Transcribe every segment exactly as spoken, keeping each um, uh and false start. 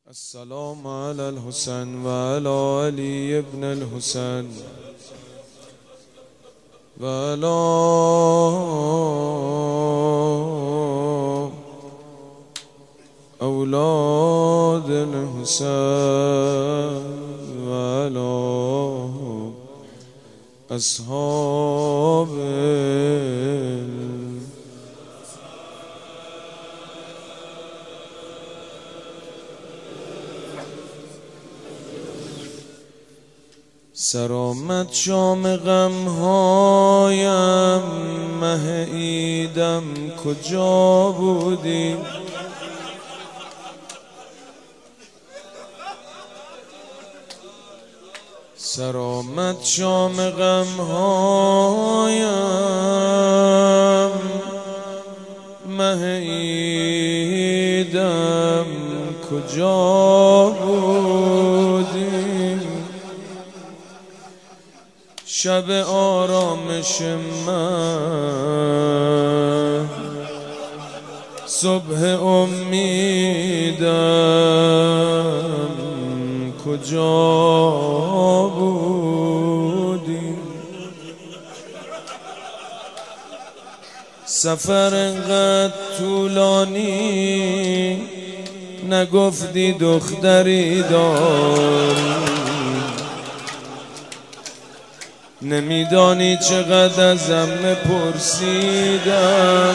السلام على الحسن وعلى علي ابن الحسن وعلى أولاد الحسن وعلى أصحاب سرآمد شام غمهایم مه عیدم کجا بودی؟ سرآمد شام غمهایم مه عیدم کجا بودی؟ شب آرامش من صبح امیدم کجا بودی؟ سفر انقدر طولانی نگفتی دختری داری، نمیدانی چقدر ازم پرسیدم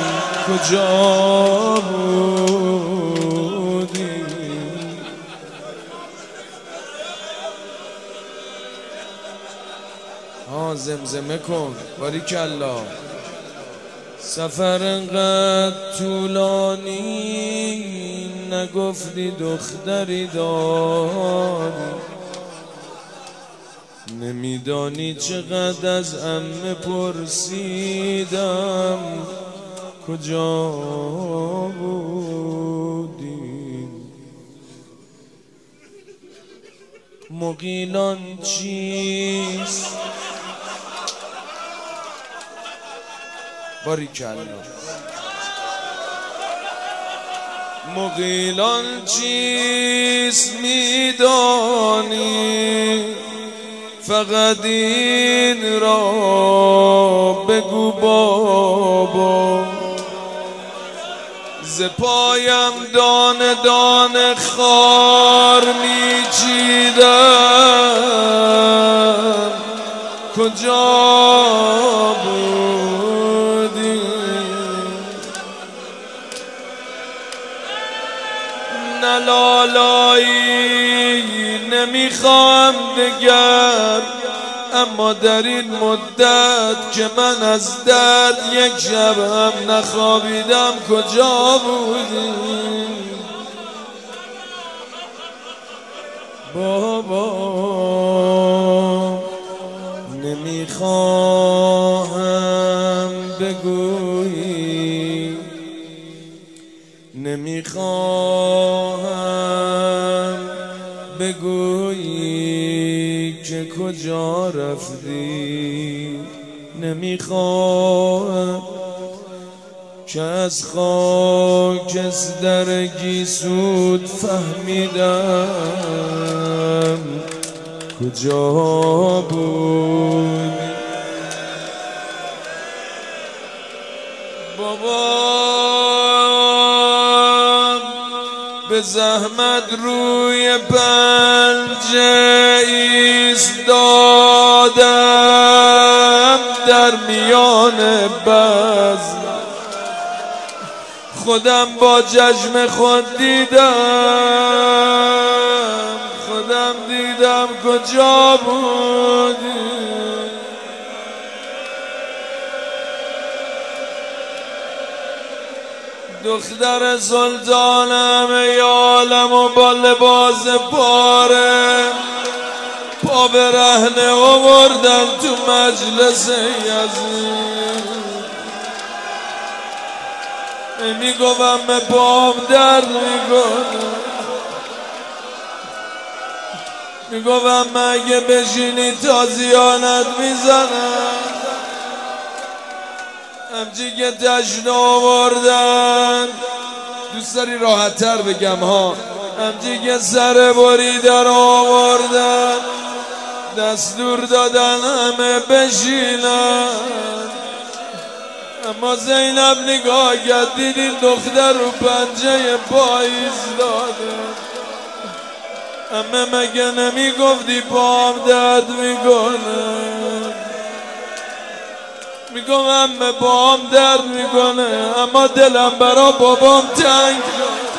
کجا بودی؟ ها زمزمه کن باریکالله. سفر انقدر طولانی نگفتی دختری داری، نمیدانی چقدر از عمه پرسیدم کجا بودی؟ مغیلان چیست؟ باریکالله. مغیلان چیست میدانی؟ فقط این را بگو بابا. ز پایم دانه دانه خار میچیدم کجا بودی؟ نه لالایی نمیخوام دگر، اما در این مدت که من از درد یک شب هم نخوابیدم کجا بودی؟ بابا نمیخواهم بگویی، نمیخواهم بگویی که کجا رفتی، نمیخواهم که از خاکستر گیسوت فهمیدم کجا بود. بابا به زحمت روی پنجه ایستادم در میان بزم، خودم با چشم خود دیدم، خودم دیدم کجا بودی؟ دختر سلطانم ای عالم و با لباس پاره پا به رهنه آوردن تو مجلس یزید. میگویم به پام درد میکنم، میگویم مگه بشینی تازیانت میزنم. همچی که تشنه آوردن دوست داری راحت تر بگم ها، همچی که سر بری در آوردن دستور دادن همه بشینن، اما زینب نگاه کرد دید این دختر رو پنجه پا ایستاده. همه مگه نمی گفتی پام درد میکنه؟ میگم همه پام درد میکنه اما دلم برا بابام تنگ شد.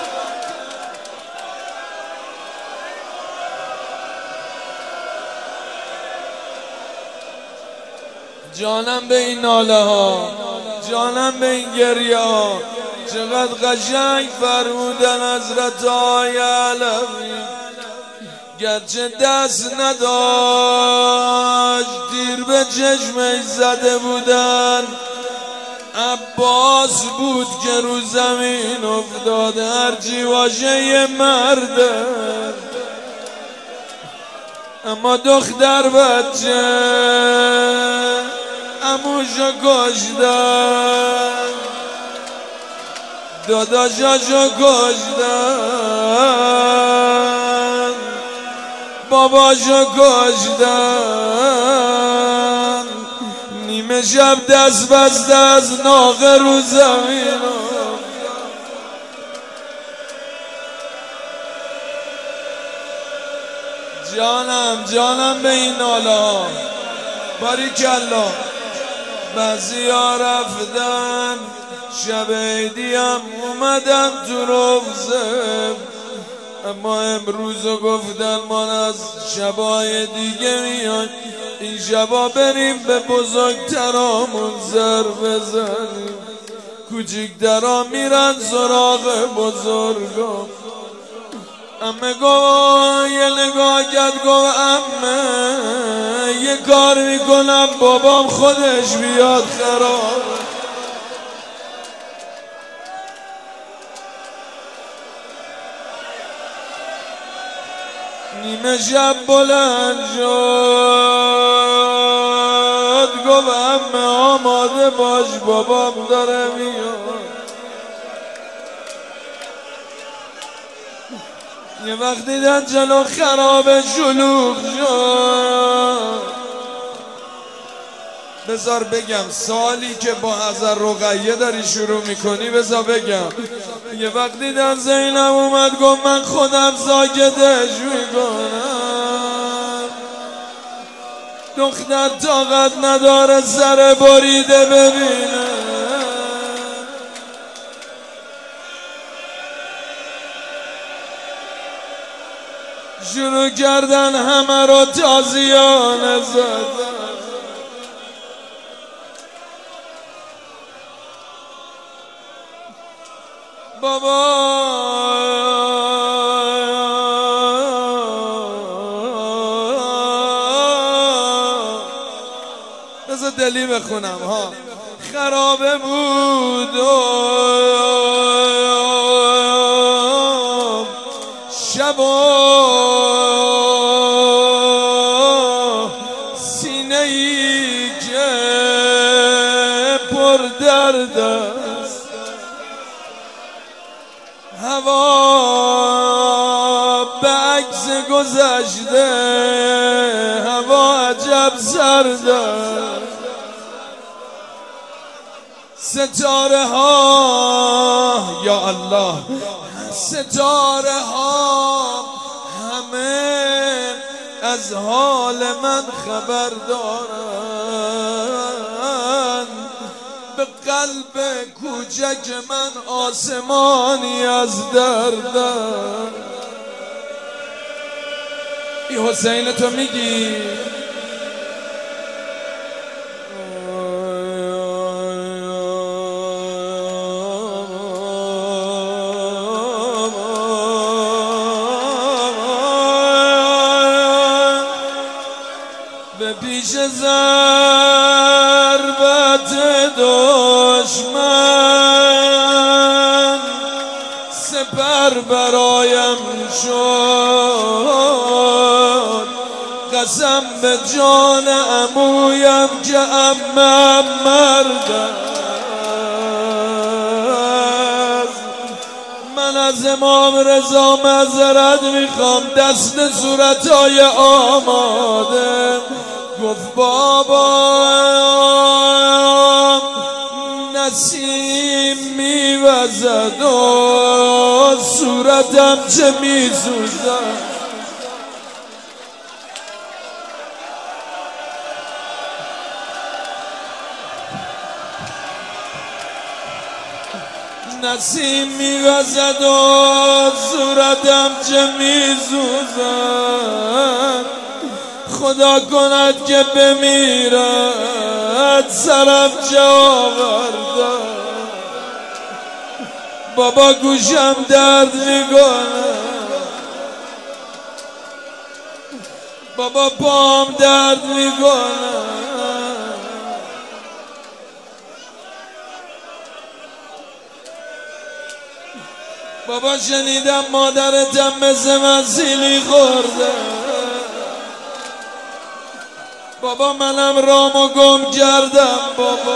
جانم به این ناله ها، جانم به این گریه ها. چقدر قشنگ فرمودن حضرت آقای علوی، گرچه دست نداشت تیر به چشمش زده بودن، عباس بود که رو زمین افتاده. هرچی باشه یه مرده اما دختر بچه عموشو کشتن، داداشاشو کشتن، باباشو کشتن. نیمه شب دست بسته از ناقه رو زمین. جانم جانم به این ناله ها. باریکالله. بعضی ها رفتن شب عیدی هم اومدن تو روزه، اما امروز گفتن ما از شبای دیگه میان، این شبا بریم به بزرگترامون زر بزنیم. کوچیکترا میرن سراغ بزرگا. امه گو یه نگاه کرد گو امه یه کار میکنم بابام خودش بیاد خراب. نیمه شب بلند شد گو امه آماده باش بابام داره میاد. یه وقت دیدن جلو خراب شلوغ شد. بذار بگم سالی که با حضرت رقیه داری شروع میکنی بذار بگم. یه وقت دیدن زینب اومد گفت من خودم ساکتش میکنم. دختر طاقت نداره سر بریده ببینه. شروع کردن همه رو تازیانه زدن. بابا بذار دلی بخونم ها. خرابه بود شبا سینه ای که پر درد است، هوا به عکس گذشته هوا عجب سرد است. ستاره ها یا الله ستاره ها همه از حال من خبر دارن. به قلب کوچک من آسمانی از دردن. ای حسین تو میگی به پیش ضربت دشمن سپر برایم شد. قسم به جان عمویم که عمم مرد است. من از امام رضا معذرت میخوام، دست صورتای آماده. گفت بابا نسیم میوزد و صورتم چه میسوزد. نسیم میوزد و صورتم چه میسوزد. خدا کند که بمیرد سرم چه آورده. بابا گوشم درد میکنه، بابا پام درد میکنه. بابا شنیدم مادرتم مثل من سیلی خورده. بابا منم رامو گم کردم. بابا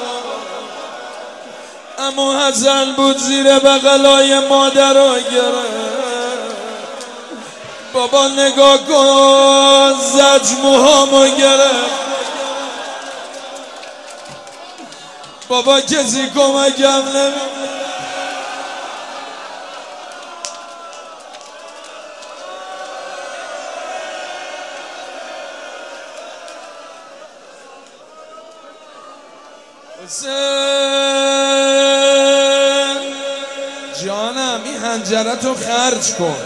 عمو حسن بود زیر بغلای مادر رو گرفت. بابا نگاه کن زج موهامو گرفت. بابا کسی کمکم نمی‌کنه. حسین جانم این حنجرتو خرج کن.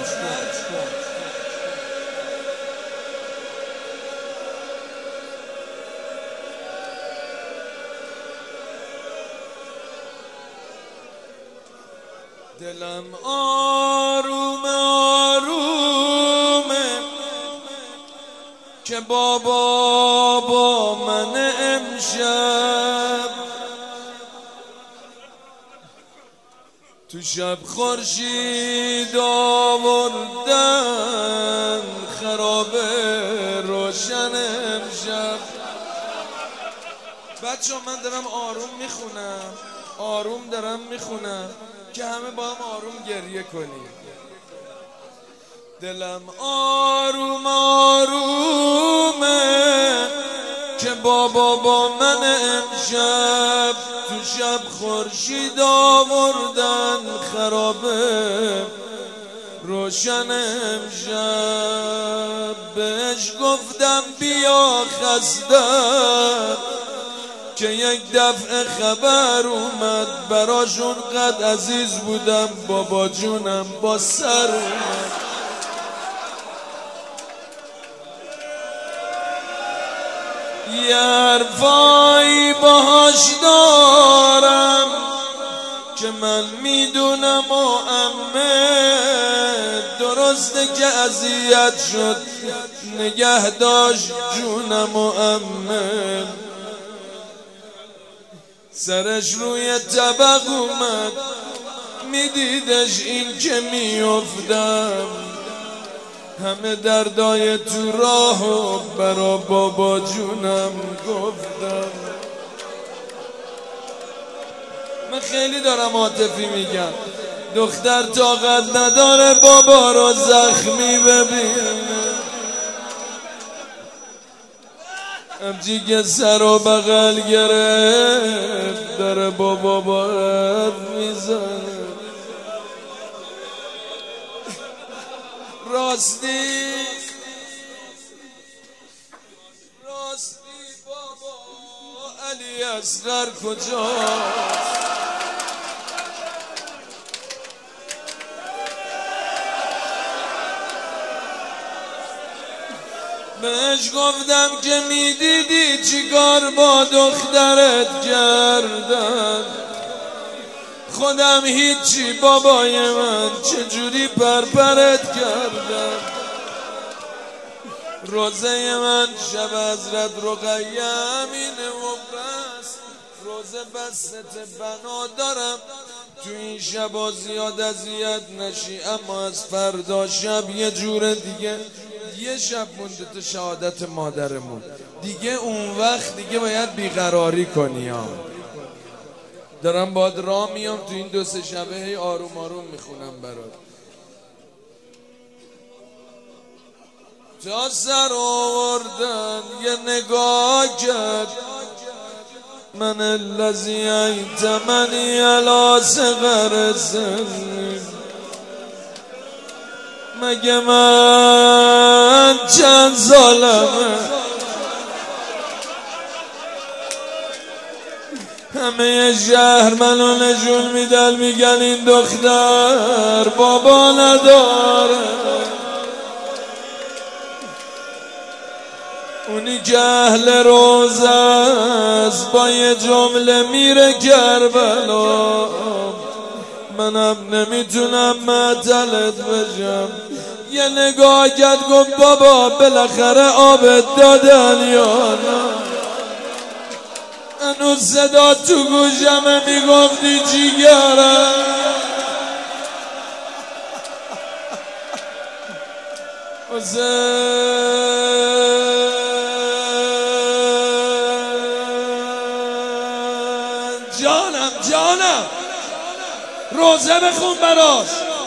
دلم آروم آرومه که بابا با من امشب تو شب خورشید آوردن خرابه روشن امشب. بچه من دارم آروم میخونم، آروم دارم میخونم که همه با هم آروم گریه کنیم. دلم آروم آرومه که بابا با من امشب تو شب خورشید آوردن خرابه روشن امشب. بهش گفتم بیا خسته که یک دفعه خبر اومد براشون قد عزیز بودم. بابا جونم با سر اومد. یه حرفایی باهاش دارم که من میدونم و عمه درسته که اذیت شد نگه داشت جونم و عمه. سرش روی طبق اومد میدیدش این که میافتم. همه دردای تو راهو برا بابا جونم گفتم. من خیلی دارم عاطفی میگم. دختر طاقت نداره بابا رو زخمی ببینه. همچی که سر و بغل گرفت داره بابا باید میزنه. راستی راستی بابا علی اصغر کجاست؟ بهش گفتم که میدیدی چی کار با دخترت کردن. خودم هیچی بابای من چجوری پرپرت کردم. روزه من شب حضرت رقیه امینه و بس روزه بست بنا دارم. تو این شبا زیاد اذیت نشی، اما از فردا شب یه جور دیگه. یه شب مونده تو شهادت مادرمون دیگه، اون وقت دیگه باید بیقراری کنی ها. دارم باید راه میام تو این دو سه شبه هی آروم آروم میخونم برات. تا سر آوردن یه نگاه کرد، من الذی ایتمنی علی صغر سنی، مگه من چند سالمه همه شهر منو نشون میدن میگن این دختر بابا نداره، اونی که اهل روز است با یه جمله میره کربلا، منم نمیتونم معطلت بشم. یه نگاه کرد گفت بابا بالاخره آبت دادن یا نه؟ هنوز صدا تو گوشمه میگفتی جیگرم. جانم جانم روزه بخون براش.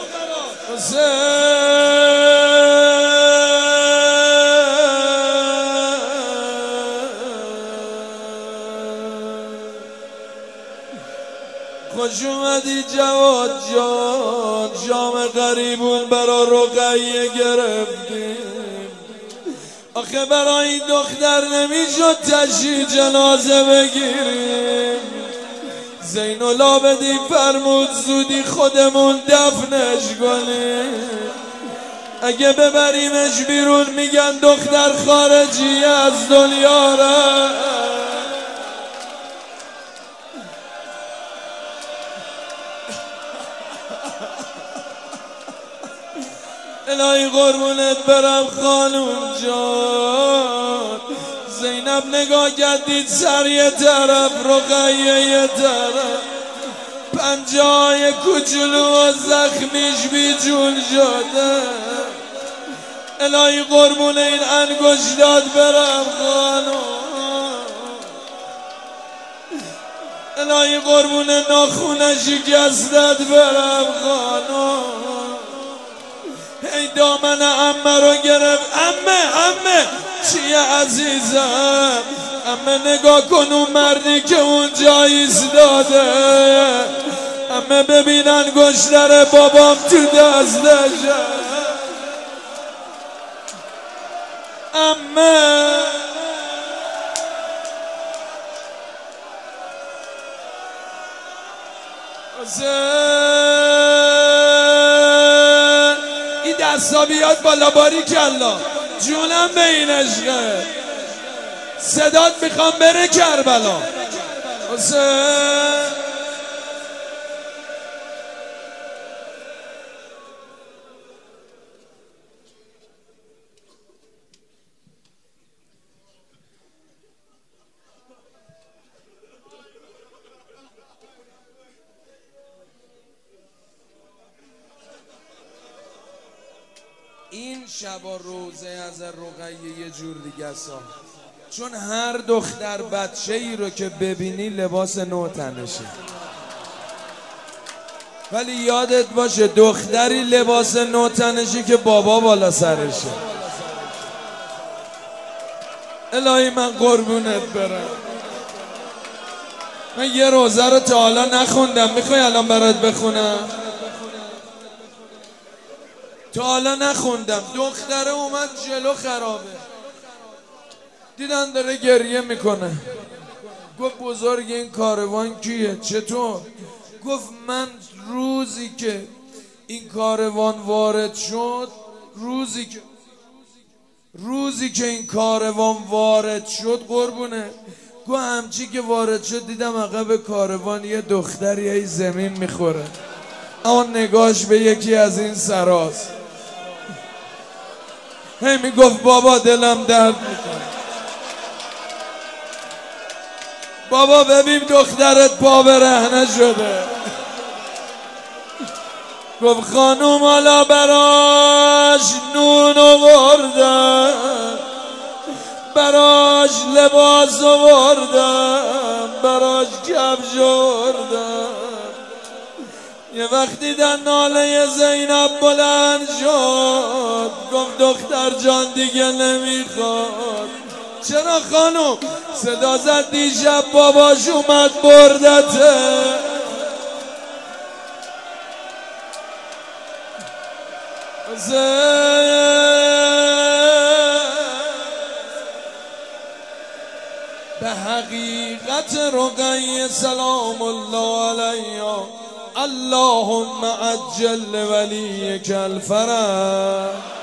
خوش اومدی جواد جان، جام غریبون برا رقیه گرفتیم. آخه برای این دختر نمیشد تشییع جنازه بگیریم. زین العابدین فرمود زودی خودمون دفنش کنیم. اگه ببریمش بیرون میگن دختر خارجی از دنیا رفت. الهی قربونت برم خانوم جان. زینب نگاه کردید سر یه طرف رقیه یه طرف، پنجه‌های کوچولو و زخمیش بی جون شده. الهی قربون این انگشتات برم خانوم، الهی قربون ناخونش شکستت برم خانوم. ای دامن عمه رو گرفت. عمه عمه چیه عزیزم؟ عمه نگاه کن اون مردی که اونجا ایستاده. عمه ببین انگشتر بابام تو دستشه. عمه این دستا بیاد بالا باری کلا جونم به این عشقه. صدات میخوام بره کربلا. حسین این شبا روزه از رقیه یه جور دیگه است، چون هر دختر بچه ای رو که ببینی لباس نو تنشه. ولی یادت باشه دختری لباس نو تنشه که بابا بالا سرشه. الهی من قربونت برم. من یه روزه رو تا حالا نخوندم، میخوای الان برات بخونم؟ تا حالا نخوندم. دختره اومد جلو خرابه، دیدن داره گریه میکنه. گفت بزرگ این کاروان کیه؟ چطور؟ گفت من روزی که این کاروان وارد شد روزی که روزی که این کاروان وارد شد قربونه، گفت همچی که وارد شد دیدم عقب کاروان یه دختری ای زمین میخوره، اما نگاش به یکی از این سراست. هی میگفت بابا دلم درد میکنه. بابا ببین دخترت پا برهنه شده. گفت خانوم حالا براش نون آوردم، براش لباس آوردم، براش کف جردم. یه وقتی در ناله زینب بلند شد گفت دختر جان دیگه نمیخواد. چرا خانم؟ صدا زد دیشب باباش اومد بردته. به حقیقت رقیه سلام الله علیها اللهم عجل ولیک الفرج.